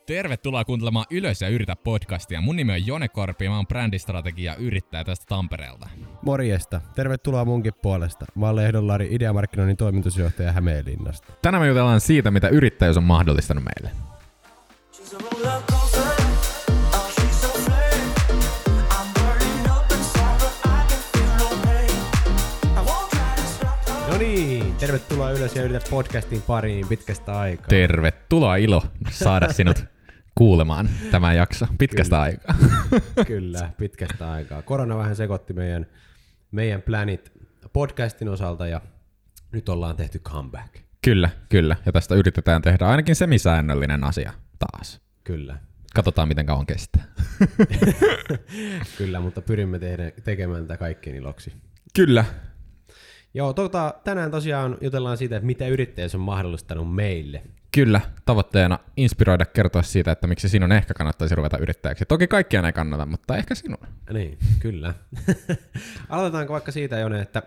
Tervetuloa kuuntelemaan Ylös ja yritä podcastia. Mun nimi on Jone Korpi ja mä oon brändistrategia ja yrittäjä tästä Tampereelta. Morjesta. Tervetuloa munkin puolesta. Mä oon Lehdon Lari, ideamarkkinoinnin toimitusjohtaja Hämeenlinnasta. Tänään me jutellaan siitä, mitä yrittäjyys on mahdollistanut meille. No niin, tervetuloa Ylös ja yritä podcastin pariin pitkästä aikaa. Tervetuloa, ilo saada sinut kuulemaan tämä jakso pitkästä aikaa. Kyllä, pitkästä aikaa. Korona vähän sekoitti meidän planit podcastin osalta ja nyt ollaan tehty comeback. Kyllä. Ja tästä yritetään tehdä ainakin semisäännöllinen asia taas. Kyllä. Katsotaan, miten kauan kestää. Kyllä, mutta pyrimme tekemään tätä kaikkien iloksi. Kyllä. Joo, tänään tosiaan jutellaan siitä, että mitä yrittäjyys on mahdollistanut meille. Kyllä, tavoitteena inspiroida kertoa siitä, että miksi sinun ehkä kannattaisi ruveta yrittäjäksi. Toki kaikkia ei kannata, mutta ehkä sinun. Niin, kyllä. Aloitetaanko vaikka siitä, Jone, että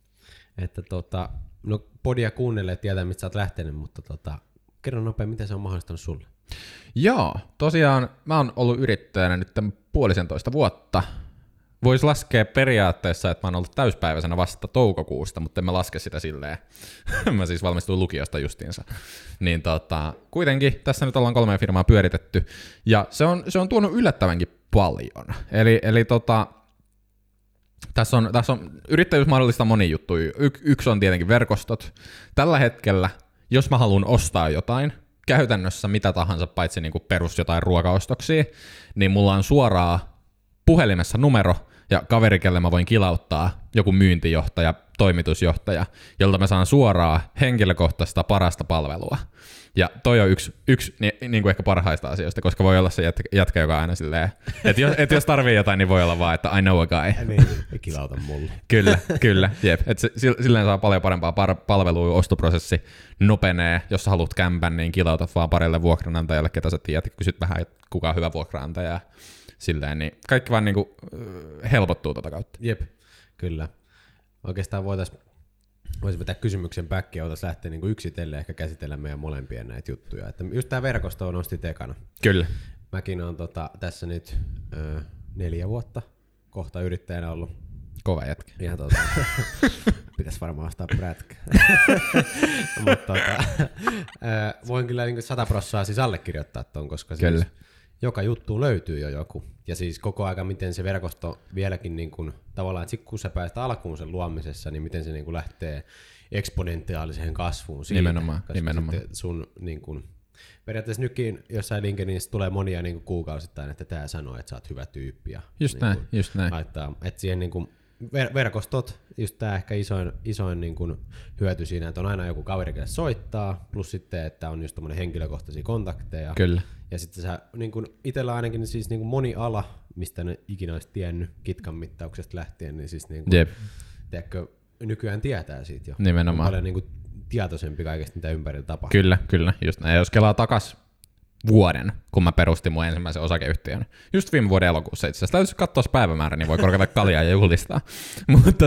no podia kuunnelleet tietää, mistä sä oot lähtenyt, mutta kerro nopein, miten se on mahdollistanut sulle. Joo, tosiaan mä oon ollut yrittäjänä nyt 1,5 vuotta. Voisi laskea periaatteessa, että mä oon ollut täyspäiväisenä vasta toukokuusta, mutta en mä laske sitä silleen. Mä siis valmistuin lukiosta justiinsa. Niin kuitenkin tässä nyt ollaan 3 firmaa pyöritetty, ja se on tuonut yllättävänkin paljon. Eli tässä on yrittäjyys mahdollista moni juttu. Yksi on tietenkin verkostot. Tällä hetkellä, jos mä haluan ostaa jotain, käytännössä mitä tahansa paitsi niinku perus jotain ruokaostoksia, niin mulla on suoraan puhelimessa numero ja kaveri, kelle mä voin kilauttaa, joku myyntijohtaja, toimitusjohtaja, jolta mä saan suoraan henkilökohtaista parasta palvelua. Ja toi on yksi niin kuin ehkä parhaista asioista, koska voi olla se jätkä, joka aina silleen, että jos tarvii jotain, niin voi olla vaan, että I know a guy. Niin, kilauta mulle. Kyllä, jep. Että silleen saa paljon parempaa palvelua, ostoprosessi nopenee. Jos sä haluat kämpän, niin kilautat vaan parille vuokranantajalle, ketä sä tiedät, kysyt vähän, että kuka on hyvä vuokranantaja. Silleen, niin kaikki vaan niinku helpottuu tota kautta. Jep, kyllä. Oikeastaan voitaisiin vetää kysymyksen back ja voitaisiin lähteä niinku yksitellen ehkä käsitellä meidän molempien näitä juttuja. Että just tää verkosto nosti tekana. Kyllä. Mäkin on tässä nyt 4 vuotta kohta yrittäjänä ollut. Kova jätkä. Ihan pitäisi varmaan ostaa prätkä. Mutta voin kyllä niinku 100% siis allekirjoittaa ton, koska siis joka juttu löytyy jo joku. Ja siis koko aika, miten se verkosto vieläkin niin kuin, tavallaan, että kun sä pääset alkuun sen luomisessa, niin miten se niin kuin lähtee eksponentiaaliseen kasvuun siitä. Nimenomaan. Sun, niin kuin, periaatteessa nytkin jossain LinkedInissä tulee monia niin kuin kuukausittain, että tää sanoo, että sä oot hyvä tyyppi. Ja, just näin. Laittaa, että siihen niin kuin, verkostot, just tää ehkä isoin niin kuin hyöty siinä, että on aina joku kaveri, kelle soittaa, plus sitten, että on just tommonen henkilökohtaisia kontakteja. Kyllä. Ja sitten sä, niin kun itsellä ainakin siis niin kun moni ala, mistä ne ikinä olisi tiennyt kitkan mittauksesta lähtien, niin siis niin kun, tiedätkö, nykyään tietää siitä jo. Nimenomaan. On paljon niin kun tietoisempi kaikesta, mitä ympärillä tapahtuu. Kyllä, just näin. Ja jos kelaa takas vuoden, kun mä perustin mun ensimmäisen osakeyhtiön, just viime vuoden elokuussa itse asiassa, täytyy katsoa päivämäärä, niin voi korkata kaljaa ja juhlistaa. Mutta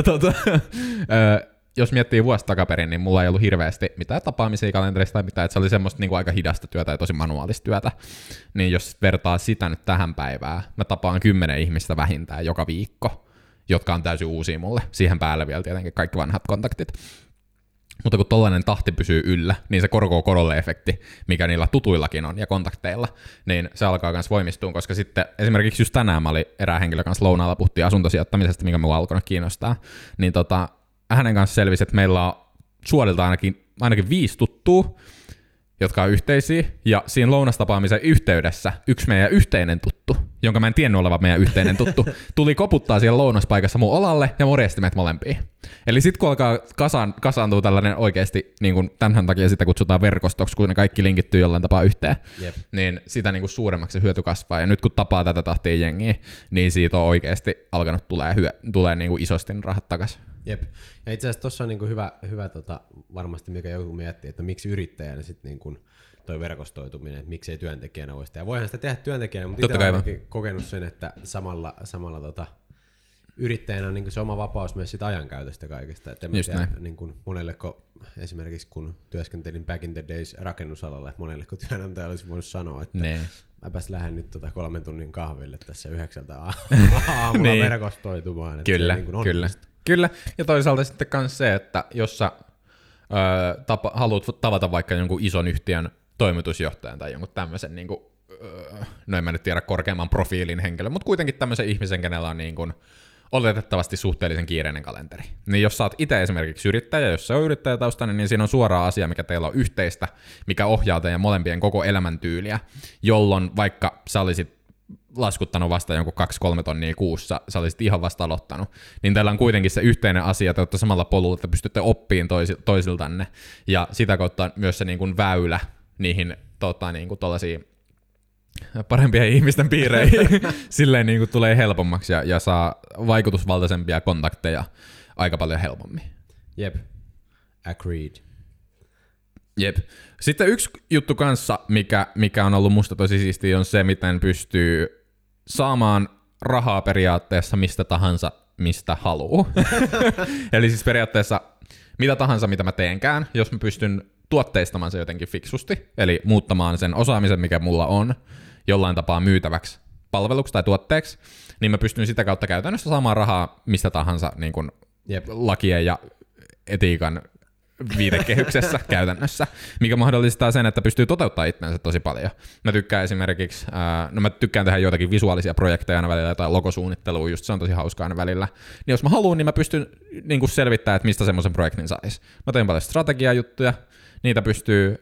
jos miettii vuosi takaperin, niin mulla ei ollut hirveästi mitään tapaamisia kalenterista tai mitään, että se oli semmoista niin kuin aika hidasta työtä ja tosi manuaalista työtä. Niin jos vertaa sitä nyt tähän päivään, mä tapaan 10 ihmistä vähintään joka viikko, jotka on täysin uusia mulle. Siihen päälle vielä tietenkin kaikki vanhat kontaktit. Mutta kun tollainen tahti pysyy yllä, niin se korkoo korolle efekti, mikä niillä tutuillakin on ja kontakteilla, niin se alkaa myös voimistua, koska sitten esimerkiksi just tänään mä olin erään henkilön kanssa lounaalla, puhuttiin asuntosijoittamisesta, mikä mua alkoi kiinnostaa, niin hänen kanssa selvisi, että meillä on suorilta ainakin 5 tuttua, jotka on yhteisiä, ja siinä lounastapaamisen yhteydessä yksi meidän yhteinen tuttu, jonka mä en tiennyt olevan meidän yhteinen tuttu, tuli koputtaa siellä lounaspaikassa mun olalle ja morjesti meitä molempia. Eli sit kun alkaa kasaantua tällainen oikeasti, niin kun tämän takia sitä kutsutaan verkostoksi, kun ne kaikki linkittyy jollain tapaa yhteen, niin sitä niin kun suuremmaksi hyöty kasvaa. Ja nyt kun tapaa tätä tahtia jengiä, niin siitä on oikeasti alkanut tulee niin kun isosti rahat takaisin. Jep. Ja itse asiassa tuossa on niinku hyvä varmasti, mikä joku miettii, että miksi yrittäjänä sitten niinku toi verkostoituminen, että miksei työntekijänä voisi tehdä. Voihan sitä tehdä työntekijänä, mutta itse olen kokenut sen, että samalla yrittäjänä on niin se oma vapaus myös siitä ajankäytöstä kaikesta. Et en mä tiedä, niin kuin monelleko, esimerkiksi kun työskentelin back in the days rakennusalalla, monelleko työnantaja olisi voinut sanoa, että mäpäs lähden nyt 3 tunnin kahville tässä 9 aamulla verkostoitumaan. Kyllä, kyllä. Ja toisaalta sitten myös se, että jos sä haluat tavata vaikka jonkun ison yhtiön toimitusjohtajan tai jonkun tämmöisen, niin kuin, no en mä nyt tiedä korkeamman profiilin henkilön, mutta kuitenkin tämmöisen ihmisen, kenellä on niin kuin oletettavasti suhteellisen kiireinen kalenteri. Niin jos sä oot itse esimerkiksi yrittäjä, jos se on yrittäjätaustainen, niin siinä on suora asia, mikä teillä on yhteistä, mikä ohjaa teidän molempien koko elämäntyyliä, jolloin vaikka sä olisit laskuttanut vasta jonkun 2-3 tonnia kuussa, sä olisit ihan vasta aloittanut, niin teillä on kuitenkin se yhteinen asia, te olette samalla polulla, että pystytte oppiin toisiltanne, ja sitä kautta myös se niin kuin väylä niihin niin kuin tollaisiin parempien ihmisten piireihin silleen niin kuin tulee helpommaksi ja saa vaikutusvaltaisempia kontakteja aika paljon helpommin. Jep, agreed. Jep. Sitten yksi juttu kanssa, mikä on ollut musta tosi siistiä, on se, miten pystyy saamaan rahaa periaatteessa mistä tahansa, mistä haluaa. Eli siis periaatteessa mitä tahansa, mitä mä teenkään, jos mä pystyn tuotteistamaan se jotenkin fiksusti, eli muuttamaan sen osaamisen, mikä mulla on, jollain tapaa myytäväksi palveluksi tai tuotteeksi, niin mä pystyn sitä kautta käytännössä saamaan rahaa mistä tahansa niin kuin lakien ja etiikan viitekehyksessä käytännössä, mikä mahdollistaa sen, että pystyy toteuttamaan itseänsä tosi paljon. Mä tykkään esimerkiksi, mä tykkään tehdä joitakin visuaalisia projekteja aina välillä tai logosuunnittelua, just se on tosi hauskaa aina välillä. Niin jos mä haluan, niin mä pystyn niin kuin selvittämään, että mistä semmoisen projektin saisi. Mä teen paljon strategiajuttuja, niitä pystyy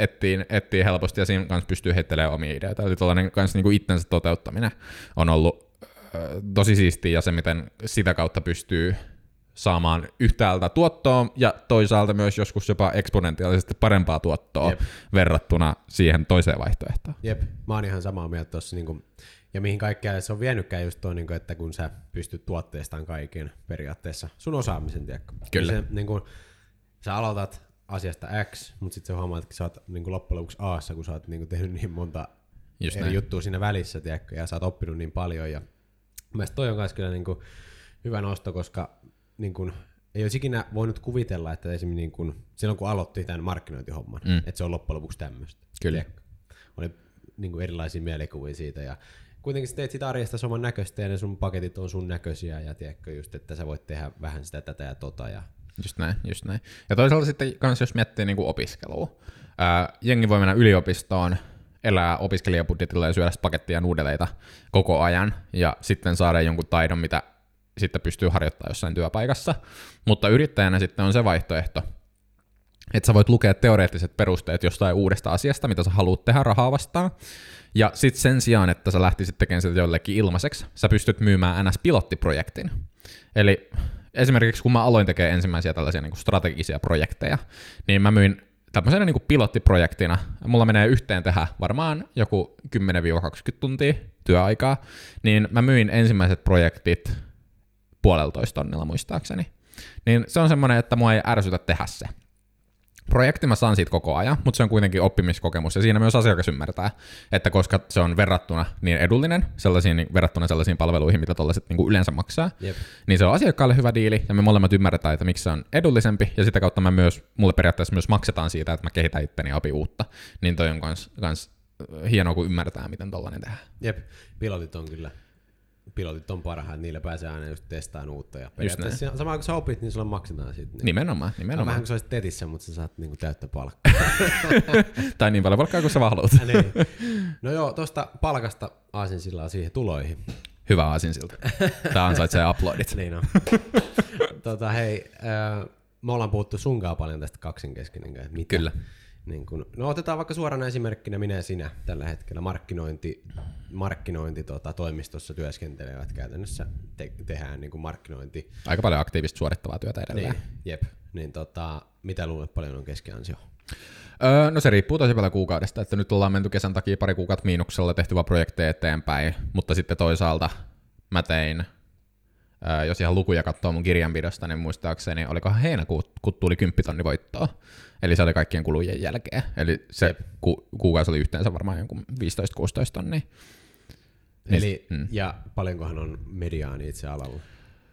etsiä helposti ja siinä kanssa pystyy heittelemään omia ideoita. Eli tuollainen kanssa niin kuin itsensä toteuttaminen on ollut tosi siistiä ja se, miten sitä kautta pystyy saamaan yhtäältä tuottoa ja toisaalta myös joskus jopa eksponentiaalisesti parempaa tuottoa verrattuna siihen toiseen vaihtoehtoon. Jep, mä oon ihan samaa mieltä tuossa. Niin ja mihin kaikkea se on vienytkään just tuo, niin että kun sä pystyt tuotteistamaan kaiken periaatteessa sun osaamisen, tiedätkö? Kyllä. Se, niin kun, sä aloitat asiasta X, mutta sitten sä huomaat, että sä oot niin loppujen lopuksi A:ssa, kun sä oot niin tehnyt niin monta eri juttua siinä välissä, tiedätkö? Ja sä oot oppinut niin paljon. Ja mielestäni toi on myös kyllä niin hyvä nosto, koska niin kun, ei olisi ikinä voinut kuvitella, että esimerkiksi niin kun, silloin kun aloitti tämän markkinointihomman, että se on loppujen lopuksi tämmöistä. Kyllä. Oli niin kun erilaisia mielikuvia siitä ja kuitenkin sä teet sitä arjesta saman näköistä ja ne sun paketit on sun näköisiä ja tiedätkö just, että sä voit tehdä vähän sitä tätä ja tota. Ja just näin. Ja toisaalta sitten kans jos miettii niin kuin opiskelua. Jengi voi mennä yliopistoon, elää opiskelijabudjetilla ja syödä pakettia nuudeleita koko ajan ja sitten saada jonkun taidon, mitä sitten pystyy harjoittamaan jossain työpaikassa, mutta yrittäjänä sitten on se vaihtoehto, että sä voit lukea teoreettiset perusteet jostain uudesta asiasta, mitä sä haluat tehdä rahaa vastaan, ja sitten sen sijaan, että sä lähtisit tekemään sitä jollekin ilmaiseksi, sä pystyt myymään NS-pilottiprojektin. Eli esimerkiksi kun mä aloin tekemään ensimmäisiä tällaisia niin kuin strategisia projekteja, niin mä myin tämmöisenä niin kuin pilottiprojektina, mulla menee yhteen tehdä varmaan joku 10-20 tuntia työaikaa, niin mä myin ensimmäiset projektit 1,5 tonnilla muistaakseni. Niin se on semmoinen, että mua ei ärsytä tehdä se. Projekti mä saan siitä koko ajan, mutta se on kuitenkin oppimiskokemus ja siinä myös asiakas ymmärtää, että koska se on verrattuna niin edullinen verrattuna sellaisiin palveluihin, mitä tollaiset niin yleensä maksaa, niin se on asiakkaalle hyvä diili ja me molemmat ymmärretään, että miksi se on edullisempi ja sitä kautta mulle periaatteessa myös maksetaan siitä, että mä kehitän itteni ja opin uutta. Niin toi on kans hienoa, kun ymmärtää, miten tollainen tehdään. Jep, pilotit on parhaat, niillä pääsee aina just testaan uutta. Ja periaatteessa samaan kun sä opit, niin sulla maksetaan siitä. Niin. Nimenomaan. On vähän kuin sä olisit tetissä, mutta sä saat niinku täyttä palkkaa. Tai niin paljon palkkaa kuin sä vaan haluat. Niin. No joo, tosta palkasta aasinsillaan siihen tuloihin. Hyvä aasinsilta. Tää ansaitsee uploadit. Niin on. Hei, me ollaan puhuttu sunkaan paljon tästä kaksinkeskinen. Kyllä. Niin kun, no otetaan vaikka suorana esimerkkinä minä ja sinä tällä hetkellä markkinointi toimistossa työskentelevät käytännössä tehdään niin kuin markkinointi. Aika paljon aktiivista suorittavaa työtä edelleen. Niin, jep. Niin mitä luulet paljon on keskiansio? No se riippuu tosi paljon kuukaudesta, että nyt ollaan menty kesän takia 2 kuukautta miinuksella tehty vaan projekteja eteenpäin, mutta sitten toisaalta mä tein, jos ihan lukuja katsoo mun kirjanpidosta, niin muistaakseni olikohan heinäkuun, kun tuli 10 000 voittoa. Eli se oli kaikkien kulujen jälkeen. Eli se kuukausi oli yhteensä varmaan jonkun 15-16 tonnia. Eli, ja paljonkohan on mediaani itse alalla?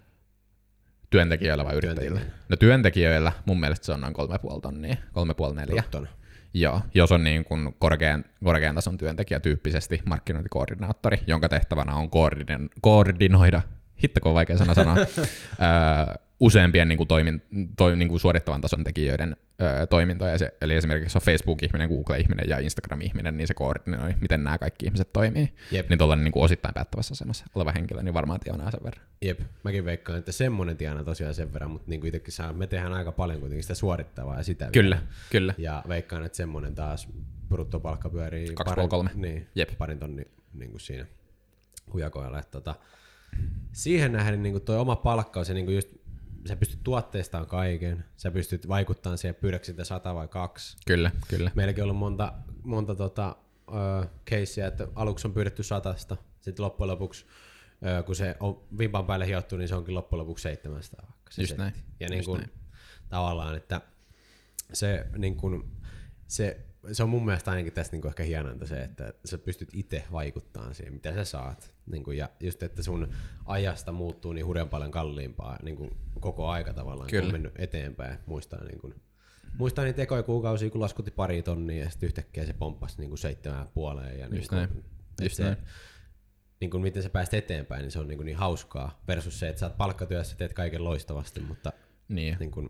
Työntekijöillä vai yrittäjillä? No työntekijöillä mun mielestä se on noin 3,5 tonnia, 3,5-4. Joo, jos on niin kuin korkean tason työntekijä tyyppisesti markkinointikoordinaattori, jonka tehtävänä on koordinoida, hittako on vaikea sana sanoa, useampien niin kuin niin kuin suorittavan tason tekijöiden toimintoja. Eli esimerkiksi on Facebook-ihminen, Google-ihminen ja Instagram-ihminen, niin se koordinoi, miten nämä kaikki ihmiset toimii. Jep. Niin tuollainen niin kuin osittain päättävässä asemassa oleva henkilö, niin varmaan tienaa sen verran. Jep, mäkin veikkaan, että semmoinen tienaa tosiaan sen verran, mutta niin kuin itsekin me tehdään aika paljon kuitenkin sitä suorittavaa ja sitä. Kyllä. Ja veikkaan, että semmoinen taas bruttopalkka pyörii 2,5-3. Niin, parin tonnin niin kuin siinä hujakoilla. Siihen nähden niin kuin toi oma palkkaus ja niin kuin just sä pystyt tuotteistamaan kaiken, sä pystyt vaikuttamaan siihen, pyydätkö sitä 100 vai 2. Kyllä. Meilläkin on ollut monta keissiä, että aluksi on pyydetty 100, sitten loppujen lopuksi, kun se on vimpan päälle hiottu, niin se onkin loppujen lopuksi 700. Just näin. Ja niin kuin, tavallaan, että se, niin kuin, se on mun mielestä ainakin tässä niin kuin ehkä hienointa se, että sä pystyt itse vaikuttamaan siihen, mitä sä saat. Niin kuin, ja just, että sun ajasta muuttuu niin hurjan paljon kalliimpaa niin kuin koko aika tavallaan, kun on mennyt eteenpäin. Muistaa niitä ekoja kuukausia, kun laskutti 2 tonnia ja sitten yhtäkkiä se pomppasi niin kuin 7,5. Ja just näin. Niin kuin miten sä pääst eteenpäin, niin se on niin hauskaa versus se, että sä oot palkkatyössä, teet kaiken loistavasti, mutta niin kuin,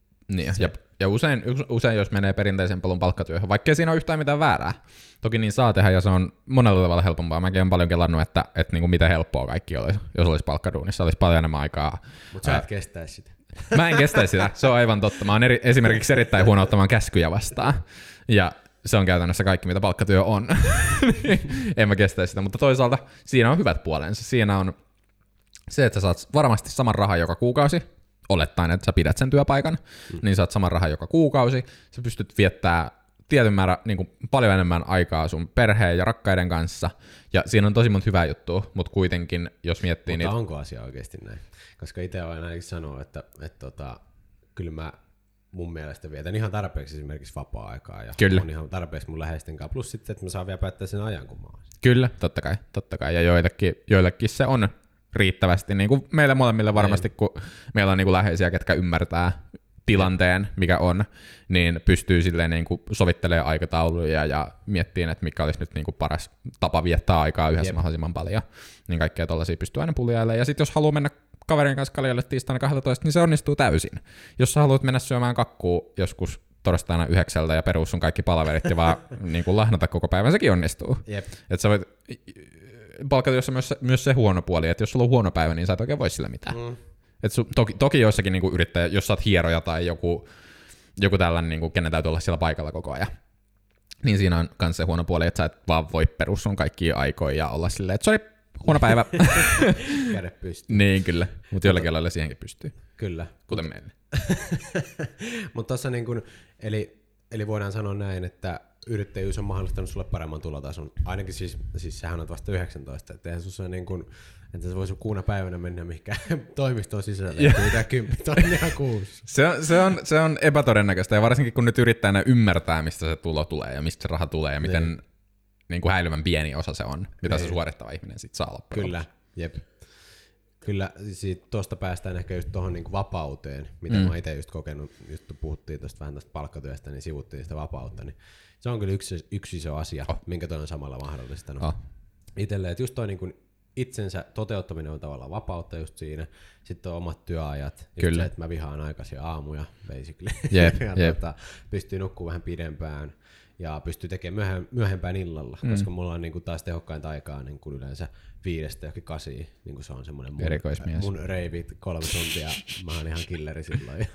ja usein jos menee perinteisen polun palkkatyöhön, vaikkei siinä ole yhtään mitään väärää. Toki niin saa tehdä ja se on monella tavalla helpompaa. Mäkin olen paljon kelannut, että niin kuin miten helppoa kaikki olisi, jos olisi palkkaduunissa. Olisi paljon enemmän aikaa. Mutta sä et kestäisi sitä. Mä en kestäisi sitä, se on aivan totta. Mä oon esimerkiksi erittäin huono ottamaan käskyjä vastaan. Ja se on käytännössä kaikki, mitä palkkatyö on. En mä kestäisi sitä, mutta toisaalta siinä on hyvät puolensa. Siinä on se, että sä saat varmasti saman rahan joka kuukausi. Olettaen, että sä pidät sen työpaikan, niin saat saman rahan joka kuukausi. Sä pystyt viettää tietyn määrä niin kuin paljon enemmän aikaa sun perheen ja rakkaiden kanssa. Ja siinä on tosi monta hyvää juttua, mutta kuitenkin, jos miettii... Mutta onko asia oikeasti näin? Koska itse olen ainakin sanoa, että kyllä mä mun mielestä vietän ihan tarpeeksi esimerkiksi vapaa-aikaa. Ja on ihan tarpeeksi mun läheisten kanssa. Plus sitten, että mä saan vielä päättää sen ajan, kun mä oon. Kyllä, totta kai. Ja joillekin se on riittävästi, niin kuin meille molemmille varmasti, kun meillä on niin kuin läheisiä, ketkä ymmärtää tilanteen, mikä on, niin pystyy silleen niin kuin sovittelemaan aikatauluja ja miettimään, että mikä olisi nyt niin kuin paras tapa viettää aikaa yhdessä mahdollisimman paljon. Niin kaikkea tollaisia pystyy aina puljailemaan. Ja sitten jos haluaa mennä kaverin kanssa kaljalle tiistaina 12, niin se onnistuu täysin. Jos sä haluat mennä syömään kakkuu joskus torstaina 9 ja perus sun kaikki palaverit ja vaan niin kuin lahnata koko päivän, sekin onnistuu. Että sä voit palkkatyössä myös se huono puoli, että jos sulla on huono päivä, niin sä et oikein voi sillä mitään. Toki joissakin niin yrittäjä, jos sä oot hieroja tai joku tällainen, niin kenen täytyy olla siellä paikalla koko ajan, niin siinä on myös se huono puoli, että sä et vaan voi perus sun kaikkia aikoja ja olla silleen, että sori, huono päivä. Käde pystyy. Niin kyllä, mutta jollakin lailla siihenkin pystyy. Kyllä. Kuten meille. Mutta tuossa niin kun, eli voidaan sanoa näin, että yrittäjyys on mahdollistanut sulle paremman tulotason. Ainakin siis sähän on vasta 19, että eihän sussa niin kuin, että sä voisi kuuna päivänä mennä mihinkään toimistoon sisälle ja pyytää 10 tonnia kuussa. Se on epätodennäköistä ja varsinkin kun nyt yrittäjänä ymmärtää, mistä se tulo tulee ja mistä se raha tulee ja miten niin kuin häilyvän pieni osa se on, mitä se suorittava ihminen sitten saa loppujen. Kyllä, jep. Kyllä, siitä tuosta päästään ehkä just tuohon niin vapauteen, mitä mä itse just kokenut, just puhuttiin tuosta vähän tästä palkkatyöstä, niin sivuttiin sitä vapautta, niin se on kyllä yksi iso asia, minkä toi on samalla mahdollistanut. Itselleen, että just toi niin kuin itsensä toteuttaminen on tavallaan vapautta just siinä, sitten on omat työajat, just se, että mä vihaan aikaisin aamuja, basically, ja pystyy nukkumaan vähän pidempään, ja pystyy tekemään myöhempään illalla, koska mulla on niin kuin taas tehokkainta aikaa niin kuin yleensä 5-8, niin kuin se on semmoinen mun reivit 3 tuntia, mä oon ihan killeri silloin.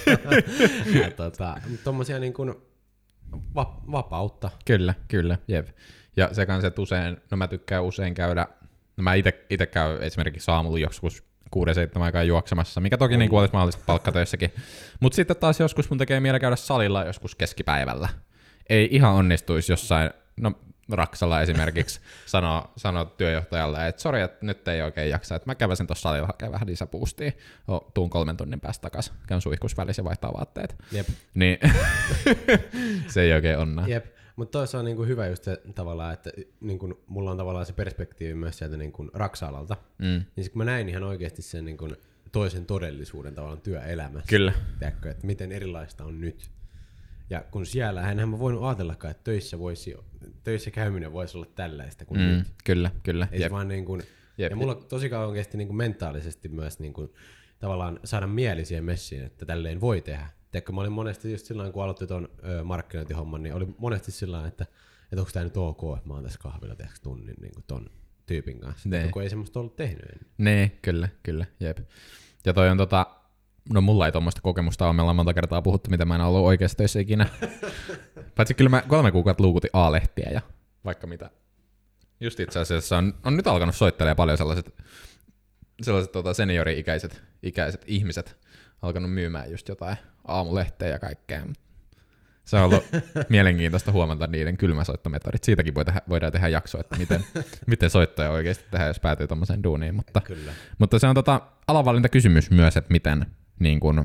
Tommosia niin kuin vapautta. Kyllä, jep. Ja se kanssa, että usein, mä tykkään usein käydä, mä ite käyn esimerkiksi aamulla joskus 6-7 aikaa juoksemassa, mikä toki niin kuin olisi mahdollista palkkatöissäkin. Mutta sitten taas joskus mun tekee mieli käydä salilla joskus keskipäivällä. Ei ihan onnistuisi jossain, Raksalla esimerkiksi sanoo työjohtajalle, että sori, että nyt ei oikein jaksa, että mä käväsin tuossa salilla hakemaan vähän lisäboostia, tuun 3 tunnin päästä takaisin, käyn suihkus välissä ja vaihtaa vaatteet. Jep. Niin se ei oikein onnaa. Jep, mutta toisaalta on niinku hyvä just se tavallaan, että niinku, mulla on tavallaan se perspektiivi myös sieltä niinku Raksa-alalta, niin kun mä näin ihan oikeasti sen niinku toisen todellisuuden tavallaan työelämässä. Kyllä. Tiedätkö, että miten erilaista on nyt. Ja kun siellä, enhän mä voinut ajatellakaan, että töissä käyminen voisi olla tällaista kuin nyt. Kyllä. Ei se vaan niin kuin, ja mulla tosi kauan kesti niin kuin mentaalisesti myös niin kuin, tavallaan saada mieli siihen messiin, että tälleen voi tehdä. Tiedätkö, mä olin monesti just silloin, kun aloitti ton markkinointihomman, niin oli monesti sillä että onko tää nyt ok, että mä oon tässä kahvilla tunnin niin kuin ton tyypin kanssa. Kun ei semmoista ollut tehnyt ennen. Nee, kyllä, jep. Ja toi on no mulla ei tommoista kokemusta ole, me ollaan monta kertaa puhuttu, mitä mä en ollut oikeassa töissä ikinä. Paitsi kyllä mä 3 kuukautta luukutin A-lehtiä ja vaikka mitä. Just itse asiassa on nyt alkanut soittelemaan paljon sellaiset seniori-ikäiset ihmiset alkanut myymään just jotain aamulehteä ja kaikkea. Se on ollut mielenkiintoista huomata niiden kylmäsoittometodit. Siitäkin voidaan tehdä jakso, että miten soittoja oikeasti tehdään, jos päätyy tommoseen duuniin. Mutta se on alavalintakysymys myös, että miten niin kun,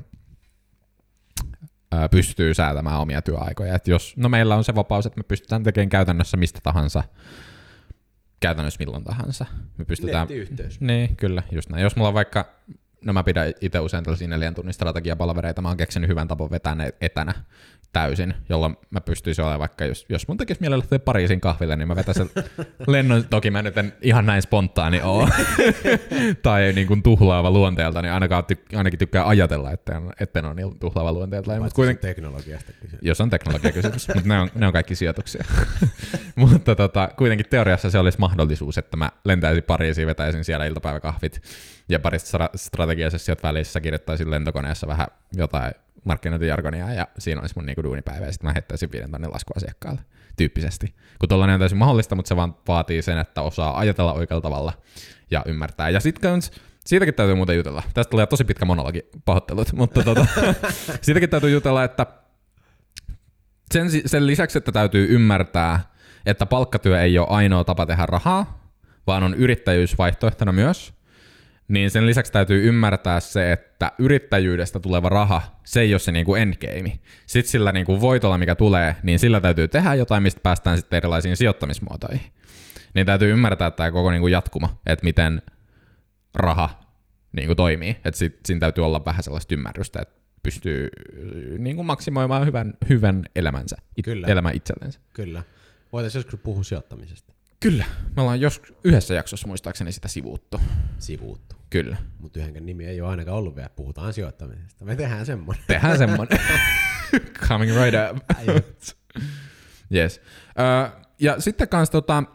pystyy säätämään omia työaikoja. Et meillä on se vapaus, että me pystytään tekemään käytännössä mistä tahansa, käytännössä milloin tahansa. Me pystytään. Nettiyhteys. Niin, kyllä, just näin. Jos mulla on vaikka, mä pidän itse usein tällaisia 4 tunnin strategiapalvereita, mä oon keksinyt hyvän tapan vetää ne etänä täysin, jolloin mä pystyisin olemaan vaikka, jos mun tekisi mielellä lähteä Pariisin kahville, niin mä vetäisin lennon, toki mä nyt en ihan näin spontaani oo, tai niin kuin tuhlaava luonteelta, niin ainakin tykkää ajatella, että en ole niin tuhlaava luonteelta. Mutta kuitenkin teknologiasta kysymys. Jos on teknologiakysymys, mutta ne on kaikki sijoituksia. Mutta kuitenkin teoriassa se olisi mahdollisuus, että mä lentäisin Pariisiin, vetäisin siellä iltapäiväkahvit, ja parista strategiasessiot välissä kirjoittaisin lentokoneessa vähän jotain markkinointijargonia, ja siinä olisi mun niinku duunipäivä, ja sitten mä heittäisin 5 tonnin laskuasiakkaalle, tyyppisesti. Kun tollainen on täysin mahdollista, mutta se vaan vaatii sen, että osaa ajatella oikealla tavalla ja ymmärtää. Ja sitten siitäkin täytyy muuten jutella. Tästä tulee tosi pitkä monologi, pahoittelut, mutta siitäkin täytyy jutella, että sen lisäksi, että täytyy ymmärtää, että palkkatyö ei ole ainoa tapa tehdä rahaa, vaan on yrittäjyys vaihtoehtona myös, niin sen lisäksi täytyy ymmärtää se, että yrittäjyydestä tuleva raha, se ei ole se niinku endgame. Sitten sillä niinku voitolla, mikä tulee, niin sillä täytyy tehdä jotain, mistä päästään sitten erilaisiin sijoittamismuotoihin. Niin täytyy ymmärtää tämä koko niinku jatkuma, että miten raha niinku toimii. Että siinä täytyy olla vähän sellaista ymmärrystä, että pystyy niinku maksimoimaan hyvän elämänsä, elämän itsellensä. Kyllä. Voitaisiin joskus puhua sijoittamisesta. Kyllä. Me ollaan yhdessä jaksossa muistaakseni sitä sivuuttu. Kyllä. Mutta yhdenkään nimi ei ole ainakaan ollut vielä. Puhutaan sijoittamisesta. Me tehdään semmoinen. Coming right up. Yes. Ja sitten kans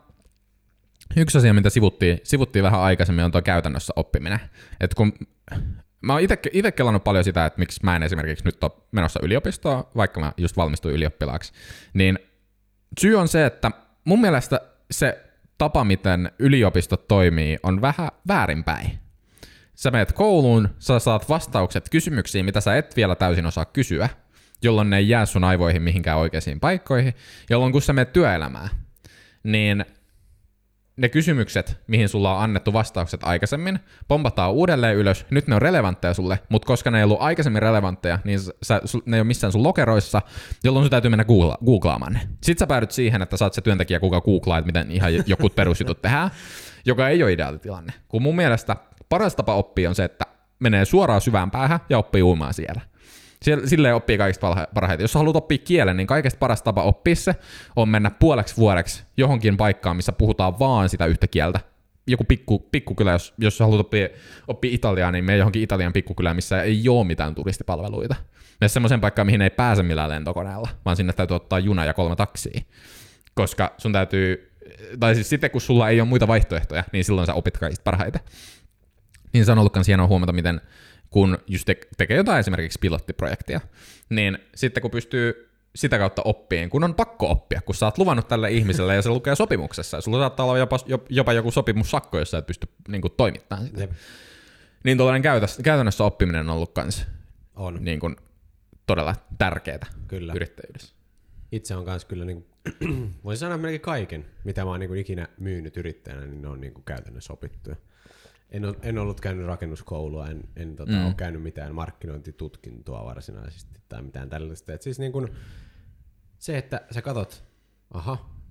yksi asia, mitä sivuttiin vähän aikaisemmin, on tuo käytännössä oppiminen. Et kun mä oon itse kelannut paljon sitä, että miksi mä en esimerkiksi nyt ole menossa yliopistoon, vaikka mä just valmistuin ylioppilaaksi, niin syy on se, että mun mielestä se tapa, miten yliopistot toimii, on vähän väärinpäin. Sä menet kouluun, sä saat vastaukset kysymyksiin, mitä sä et vielä täysin osaa kysyä, jolloin ne ei jää sun aivoihin mihinkään oikeisiin paikkoihin, jolloin kun sä menet työelämään, niin ne kysymykset, mihin sulla on annettu vastaukset aikaisemmin, pompataan uudelleen ylös, nyt ne on relevantteja sulle, mutta koska ne ei ollut aikaisemmin relevantteja, niin ne ei ole missään sun lokeroissa, jolloin sun täytyy mennä googlaamaan ne. Sitten sä päädyt siihen, että sä oot se työntekijä, kuka googlaa, että miten ihan joku perusjutut tehdään, joka ei ole ideaalitilanne. Kun mun mielestä paras tapa oppia on se, että menee suoraan syvään päähän ja oppii uimaan siellä. Silleen oppii kaikista parhaiten. Jos sä haluat oppia kielen, niin kaikesta paras tapa oppia se on mennä puoleksi vuodeksi johonkin paikkaan, missä puhutaan vaan sitä yhtä kieltä. Joku pikkukylä, jos sä haluat oppia italiaa, niin mene johonkin Italian pikkukylään, missä ei ole mitään turistipalveluita. Mene semmoiseen paikkaan, mihin ei pääse millään lentokoneella, vaan sinne täytyy ottaa juna ja 3 taksia. Koska sun täytyy, tai siis sitten kun sulla ei ole muita vaihtoehtoja, niin silloin sä opit kaikista parhaiten. Niin se on ollut kans hienoa huomata, miten kun just tekee jotain esimerkiksi pilottiprojektia, niin sitten kun pystyy sitä kautta oppimaan, kun on pakko oppia, kun sä oot luvannut tälle ihmiselle ja se lukee sopimuksessa, ja sulla saattaa olla jopa joku sopimussakko, jossa et pysty niin kuin, toimittamaan sitä. Jep. Niin tuollainen käytännössä oppiminen on ollut kans niin kuin, todella tärkeää yrittäjyydessä. Itse on kans kyllä, niin kuin, voisin sanoa melkein kaiken, mitä mä oon niin kuin, ikinä myynyt yrittäjänä, niin ne on niin kuin, käytännössä opittuja. En ollut käynyt rakennuskoulua, en ole käynyt mitään markkinointitutkintoa varsinaisesti tai mitään tällaista. Et siis niin kun se, että sä katot,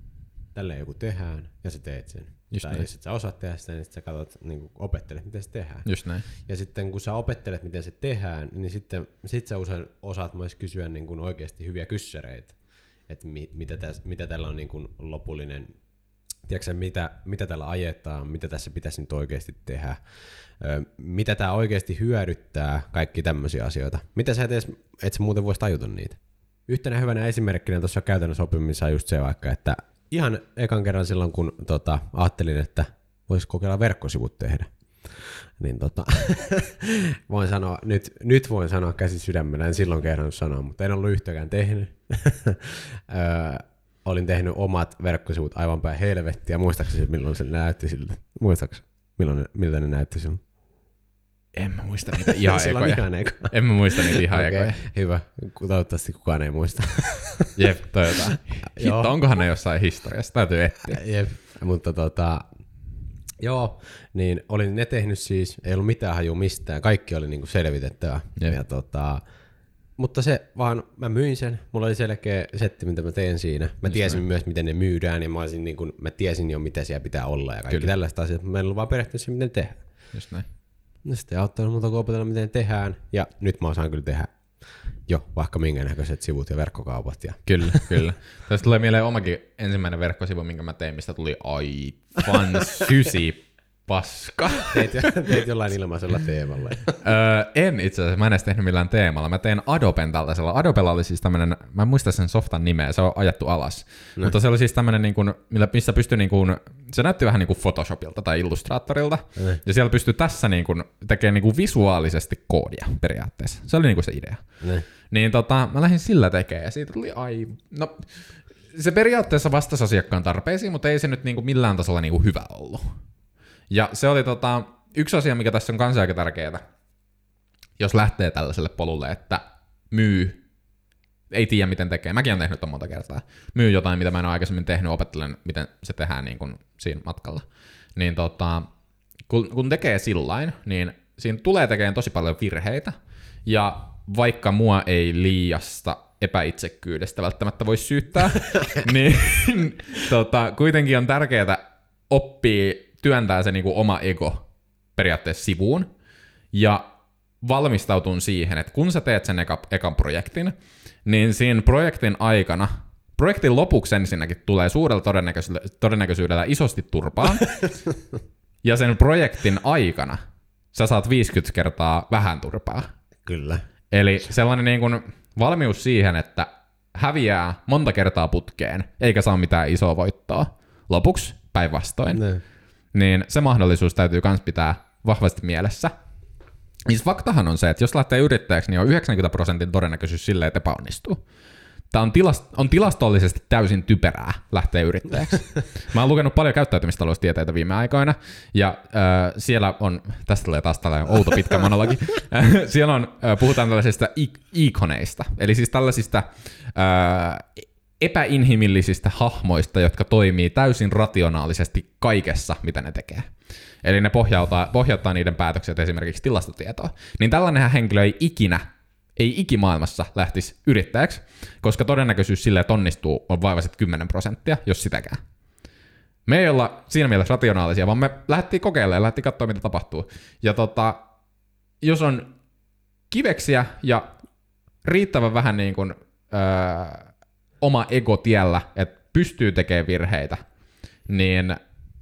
tälleen joku tehdään, ja sä teet sen. Just tai näin. jos et sä osaat tehdä sitä, niin sit sä katsot, niin opettelet, miten se tehdään. Just näin. Ja sitten kun sä opettelet, miten se tehdään, niin sitten sä usein osaat myös kysyä niin kuin oikeasti hyviä kyssäreitä, että mitä tällä on niin kuin lopullinen, tiedätkö, mitä tällä ajetaan, mitä tässä pitäisi nyt oikeasti tehdä, mitä tämä oikeasti hyödyttää, kaikki tämmöisiä asioita. Mitä sä et sä muuten voisi tajuta niitä? Yhtenä hyvänä esimerkkinä tuossa käytännössä oppimisessa on just se vaikka, että ihan ekan kerran silloin, kun ajattelin, että voisi kokeilla verkkosivut tehdä, niin voin sanoa, nyt voin sanoa käsi sydämellä, en silloin kerran sanoa, mutta en ollut yhtäkään tehnyt. Olin tehnyt omat verkkosivut aivan päin helvettiä. Muistaakseni, milloin se näytti siltä? Muistaakseni, miltä ne näytti siltä? En mä muista niitä ihan ekoja. En mä muista niitä ihan ekoja. Hyvä. Toivottavasti kukaan ei muista. Jep, toivotaan. Hitto, onkohan ne jossain historiassa? Täytyy etsiä. Jep, mutta joo, niin olin ne tehnyt siis, ei ollut mitään hajua mistään, kaikki oli niinku selvitettävä. Ja mutta se vaan, mä myin sen, mulla oli selkeä setti, mitä mä teen siinä. Mä tiesin myös, miten ne myydään, ja mä tiesin jo, mitä siellä pitää olla, ja kaikki tällaista asiaa. Mä en ollut vaan perehtynyt siihen, miten tehdään. Just näin. No sitten ei auttanut muuta kuin opetella, miten tehdään, ja nyt mä osaan kyllä tehdä jo vaikka minkä näköiset sivut ja verkkokaupat. Ja. Kyllä. Tästä tulee mieleen omakin ensimmäinen verkkosivu, minkä mä tein, mistä tuli aivan sysi paska. Teit jollain ilmaisella teemalla. En itse asiassa, mä en edes tehnyt millään teemalla. Mä tein Adoben tällaisella. Adobella oli siis tämmönen, mä en muista sen softan nimeä, se on ajettu alas. No. Mutta se oli siis tämmönen, niin kuin, missä pystyi, niin kuin, se näytti vähän niin kuin Photoshopilta tai Illustraatorilta. No. Ja siellä pystyi tässä niin kuin, tekemään niin kuin visuaalisesti koodia periaatteessa. Se oli niin kuin se idea. No. Niin mä lähdin sillä tekemään ja siitä tuli no, se periaatteessa vastasi asiakkaan tarpeisiin, mutta ei se nyt niin kuin millään tasolla niin kuin hyvä ollut. Ja se oli yksi asia, mikä tässä on kanssa aika tärkeää, jos lähtee tällaiselle polulle, että myy, ei tiedä miten tekee, mäkin olen tehnyt ton monta kertaa, myy jotain, mitä mä en ole aikaisemmin tehnyt, opettelen, miten se tehdään niin kuin siinä matkalla. Niin kun tekee sillain, niin siinä tulee tekemään tosi paljon virheitä, ja vaikka mua ei liiasta epäitsekkyydestä välttämättä voi syyttää, niin kuitenkin on tärkeää oppia työntää se niinku oma ego periaatteessa sivuun ja valmistautun siihen, että kun sä teet sen ekan projektin, niin siinä projektin aikana, projektin lopuksi ensinnäkin tulee suurella todennäköisyydellä isosti turpaa ja sen projektin aikana sä saat 50 kertaa vähän turpaa. Kyllä. Eli sellainen niin kuin valmius siihen, että häviää monta kertaa putkeen eikä saa mitään isoa voittoa lopuksi päinvastoin. Ne. Niin se mahdollisuus täytyy myös pitää vahvasti mielessä. Siis faktahan on se, että jos lähtee yrittäjäksi, niin on 90% todennäköisyys silleen, että epäonnistuu. Tämä on tilastollisesti täysin typerää lähteä yrittäjäksi. Mä oon lukenut paljon käyttäytymistaloustieteitä viime aikoina, ja siellä on, tästä tulee taas tällainen outo pitkä monologi, siellä on, puhutaan tällaisista ikoneista, eli siis tällaisista epäinhimillisistä hahmoista, jotka toimii täysin rationaalisesti kaikessa, mitä ne tekee. Eli ne pohjauttaa niiden päätökset esimerkiksi tilastotietoa. Niin tällainen henkilö ei ikimaailmassa lähtisi yrittäjäksi, koska todennäköisyys sille, että onnistuu, on vaivaiset 10%, jos sitäkään. Me ei olla siinä mielessä rationaalisia, vaan me lähdettiin kokeilemaan, lähdettiin katsoa, mitä tapahtuu. Ja jos on kiveksiä ja riittävän vähän niin kuin, oma ego tiellä, että pystyy tekemään virheitä, niin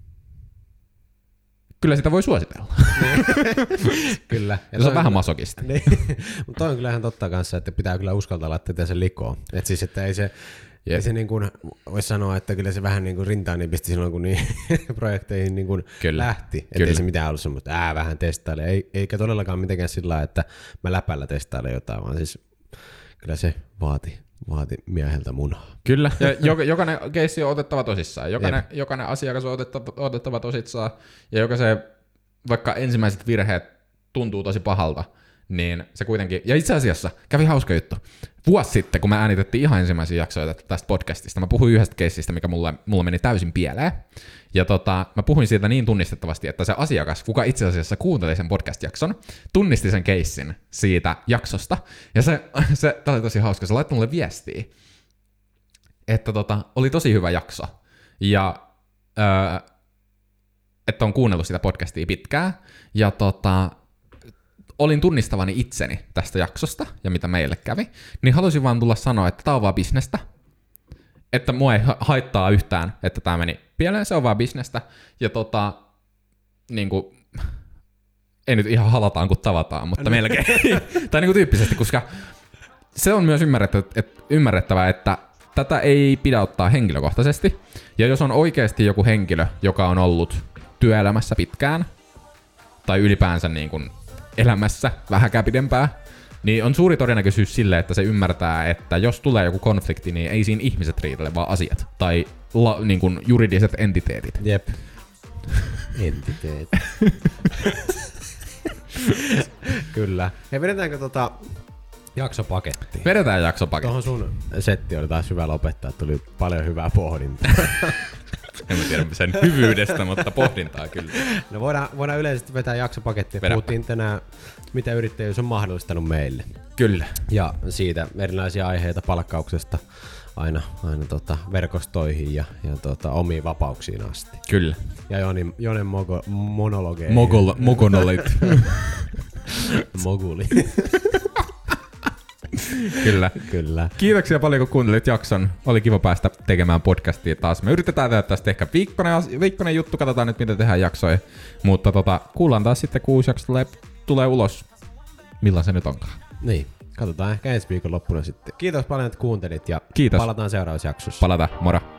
kyllä sitä voi suositella. Kyllä. Ja se on vähän masokista. Niin. Mutta toi on kyllä ihan totta kanssa, että pitää kyllä uskaltaa laittaa sen likoon. Että siis, että ei se niin kuin, voisi sanoa, että kyllä se vähän niin kuin rintaan niin pisti silloin, kun niin projekteihin niin kuin lähti. Että ei se mitään ollut semmoista, vähän testaile. Eikä todellakaan mitenkään sillä lailla, että mä läpällä testailen jotain, vaan siis kyllä se vaati mieheltä munaa. Kyllä, ja jokainen keissi on otettava tosissaan. Jokainen asiakas on otettava tosissaan. Ja vaikka ensimmäiset virheet tuntuu tosi pahalta, niin se kuitenkin... Ja itse asiassa kävi hauska juttu. Vuosi sitten, kun me äänitettiin ihan ensimmäisiä jaksoja tästä podcastista, mä puhuin yhdestä keissistä, mikä mulla meni täysin pieleen. Ja mä puhuin siitä niin tunnistettavasti, että se asiakas, kuka itse asiassa kuunteli sen podcast-jakson, tunnisti sen keissin siitä jaksosta. Ja tämä oli tosi hauska. Se laittoi mulle viestiä, että oli tosi hyvä jakso. ja että on kuunnellut sitä podcastia pitkään, ja olin tunnistavani itseni tästä jaksosta, ja mitä meille kävi, niin halusin vaan tulla sanoa, että tää on vaan bisnestä. Että mua ei haittaa yhtään, että tää meni pieleen, se on vaan bisnestä. Ja niinku, ei nyt ihan halataan kun tavataan, mutta melkein. Tai niinku tyyppisesti, koska se on myös ymmärrettävää, että tätä ei pidä ottaa henkilökohtaisesti. Ja jos on oikeasti joku henkilö, joka on ollut työelämässä pitkään, tai ylipäänsä niin kuin elämässä vähäkään pidempään, niin on suuri todennäköisyys sille, että se ymmärtää, että jos tulee joku konflikti, niin ei siinä ihmiset riitele, vaan asiat. Tai niin kuin juridiset entiteetit. Jep. Entiteet. Kyllä. Hei, vedetäänkö jaksopakettiin? Vedetään jaksopakettiin. Tuohon sun setti oli taas hyvä lopettaa, tuli paljon hyvää pohdintaa. En mä tiedä sen hyvyydestä, mutta pohdintaa kyllä. No voidaan yleisesti vetää jaksopakettia. Puhuttiin tänään, mitä yrittäjyys on mahdollistanut meille. Kyllä. Ja siitä erilaisia aiheita palkkauksesta aina verkostoihin ja omiin vapauksiin asti. Kyllä. Ja Jonen monologeihin. Mogonolit. Moguli. Kyllä. Kiitoksia paljon, kun kuuntelit jakson. Oli kiva päästä tekemään podcastia taas. Me yritetään tehdä tästä ehkä viikkonen juttu. Katsotaan nyt, miten tehdään jaksoja. Mutta kuullaan taas sitten, kun uusi jakso tulee ulos. Milloin se nyt onkaan? Niin. Katsotaan ehkä ensi viikon loppuna sitten. Kiitos paljon, että kuuntelit ja Kiitos. Palataan seuraavassa jaksossa. Palataan. Moro.